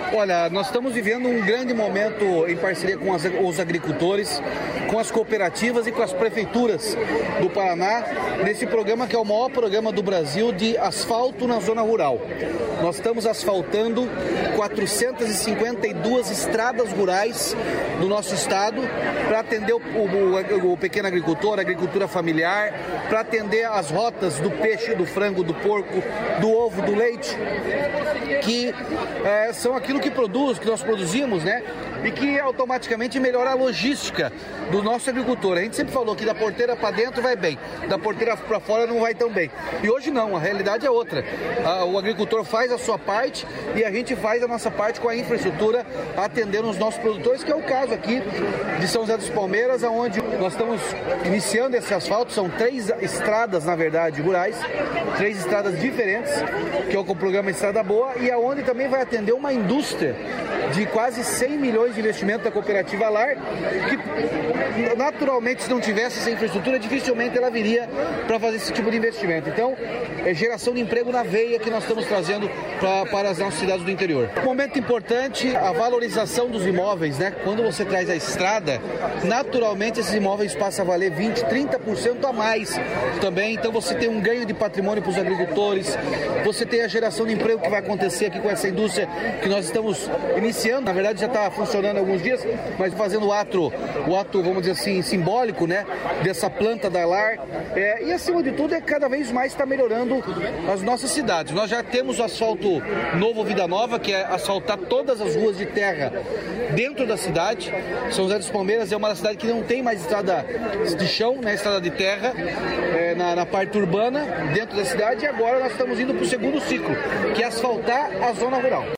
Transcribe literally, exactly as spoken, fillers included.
Olha, nós estamos vivendo um grande momento em parceria com as, os agricultores, com as cooperativas e com as prefeituras do Paraná, nesse programa que é o maior programa do Brasil de asfalto na zona rural. Nós estamos asfaltando quatrocentas e cinquenta e duas estradas rurais do nosso estado para atender o, o, o pequeno agricultor, a agricultura familiar, para atender as rotas do peixe, do frango, do porco, do ovo, do leite, que é, são aquilo que produz, que nós produzimos, né? E que automaticamente melhora a logística do nosso agricultor. A gente sempre falou que da porteira para dentro vai bem, da porteira para fora não vai tão bem. E hoje não, a realidade é outra. O agricultor faz a sua parte e a gente faz a nossa parte com a infraestrutura atendendo os nossos produtores, que é o caso aqui de São José dos Palmeiras, onde nós estamos iniciando esse asfalto. São três estradas, na verdade, rurais, três estradas diferentes, que é o programa Estrada Boa, e aonde também vai atender uma indústria de quase cem milhões de investimento da cooperativa Lar, que naturalmente, se não tivesse essa infraestrutura, dificilmente ela viria para fazer esse tipo de investimento. Então, é geração de emprego na veia que nós estamos trazendo pra, para as nossas cidades do interior. Um momento importante, a valorização dos imóveis, né? Quando você traz a estrada, naturalmente esses imóveis passam a valer vinte, trinta por cento a mais também. Então você tem um ganho de patrimônio para os agricultores, você tem a geração de emprego que vai acontecer aqui com essa indústria que nós estamos iniciando. Na verdade já está funcionando há alguns dias, mas fazendo o ato, o ato, vamos dizer assim, simbólico, né? Dessa planta da Lar. É, e acima de tudo é cada vez mais está melhorando as nossas cidades. Nós já temos o asfalto novo Vida Nova, que é asfaltar todas as ruas de terra dentro da cidade. São José dos Palmeiras é uma cidade que não tem mais estrada de chão, né? Estrada de terra é, na, na parte urbana, dentro da cidade, e agora nós estamos indo para o segundo ciclo, que é asfaltar a zona rural.